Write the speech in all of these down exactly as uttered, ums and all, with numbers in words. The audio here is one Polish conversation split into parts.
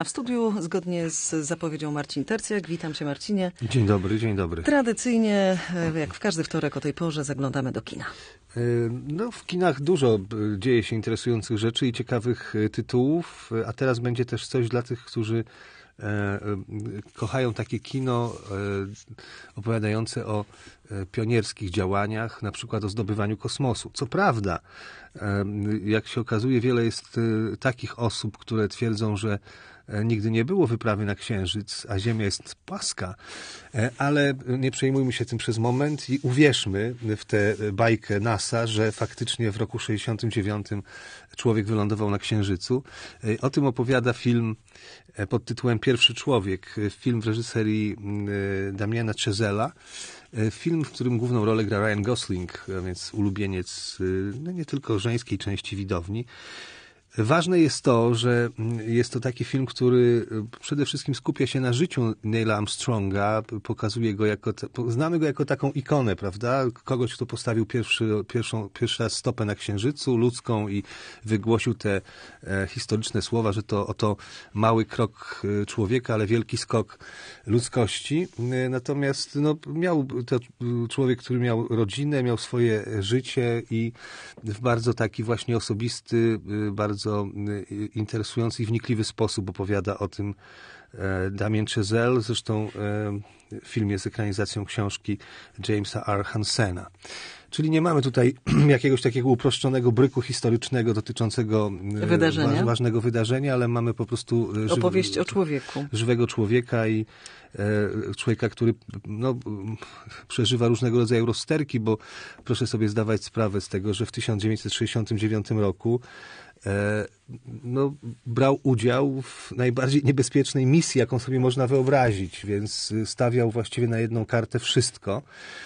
A w studiu, zgodnie z zapowiedzią, Marcin Tercjak. Witam cię, Marcinie. Dzień dobry, dzień dobry. Tradycyjnie, jak w każdy wtorek o tej porze, zaglądamy do kina. No, w kinach dużo dzieje się interesujących rzeczy i ciekawych tytułów, a teraz będzie też coś dla tych, którzy kochają takie kino opowiadające o pionierskich działaniach, na przykład o zdobywaniu kosmosu. Co prawda, jak się okazuje, wiele jest takich osób, które twierdzą, że nigdy nie było wyprawy na Księżyc, a Ziemia jest płaska, ale nie przejmujmy się tym przez moment i uwierzmy w tę bajkę NASA, że faktycznie w roku sześćdziesiątym dziewiątym człowiek wylądował na Księżycu. O tym opowiada film pod tytułem Pierwszy człowiek, film w reżyserii Damiana Chazella. Film, w którym główną rolę gra Ryan Gosling, a więc ulubieniec no nie tylko żeńskiej części widowni. Ważne jest to, że jest to taki film, który przede wszystkim skupia się na życiu Neila Armstronga, pokazuje go jako, znamy go jako taką ikonę, prawda? Kogoś, kto postawił pierwszy, pierwszą, pierwszy raz stopę na Księżycu ludzką i wygłosił te e, historyczne słowa, że to oto mały krok człowieka, ale wielki skok ludzkości. Natomiast no, miał to człowiek, który miał rodzinę, miał swoje życie i w bardzo taki właśnie osobisty, bardzo bardzo interesujący i wnikliwy sposób opowiada o tym Damien Chazelle. Zresztą film jest ekranizacją książki Jamesa R. Hansena. Czyli nie mamy tutaj jakiegoś takiego uproszczonego bryku historycznego dotyczącego wydarzenia. ważnego wydarzenia, ale mamy po prostu żyw... opowieść o człowieku. żywego człowieka i e, człowieka, który no, przeżywa różnego rodzaju rozterki, bo proszę sobie zdawać sprawę z tego, że w tysiąc dziewięćset sześćdziesiątym dziewiątym roku e, no, brał udział w najbardziej niebezpiecznej misji, jaką sobie można wyobrazić, więc stawiał właściwie na jedną kartę wszystko.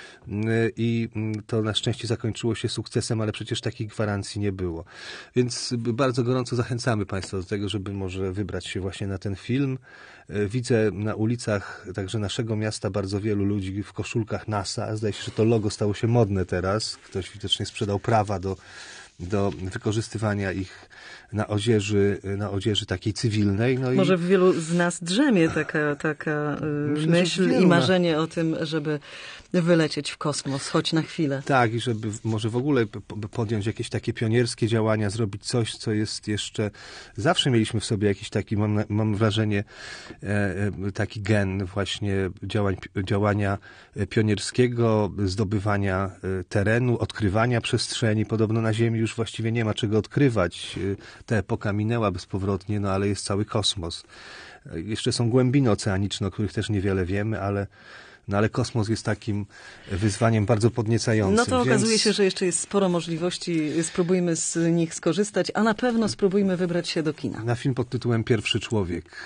I to na szczęście zakończyło się sukcesem, ale przecież takich gwarancji nie było. Więc bardzo gorąco zachęcamy Państwa do tego, żeby może wybrać się właśnie na ten film. Widzę na ulicach także naszego miasta bardzo wielu ludzi w koszulkach NASA. Zdaje się, że to logo stało się modne teraz. Ktoś widocznie sprzedał prawa do, do wykorzystywania ich na odzieży, na odzieży takiej cywilnej. No Może i... w wielu z nas drzemie taka, taka Myślę, myśl i marzenie o tym, żeby wylecieć w kosmos, choć na chwilę. Tak, i żeby może w ogóle podjąć jakieś takie pionierskie działania, zrobić coś, co jest jeszcze... Zawsze mieliśmy w sobie jakiś taki, mam, mam wrażenie, taki gen właśnie działań, działania pionierskiego, zdobywania terenu, odkrywania przestrzeni. Podobno na Ziemi już właściwie nie ma czego odkrywać. Ta epoka minęła bezpowrotnie, no ale jest cały kosmos. Jeszcze są głębiny oceaniczne, o których też niewiele wiemy, ale No ale kosmos jest takim wyzwaniem bardzo podniecającym. No to więc... okazuje się, że jeszcze jest sporo możliwości. Spróbujmy z nich skorzystać, a na pewno spróbujmy wybrać się do kina. Na film pod tytułem Pierwszy człowiek.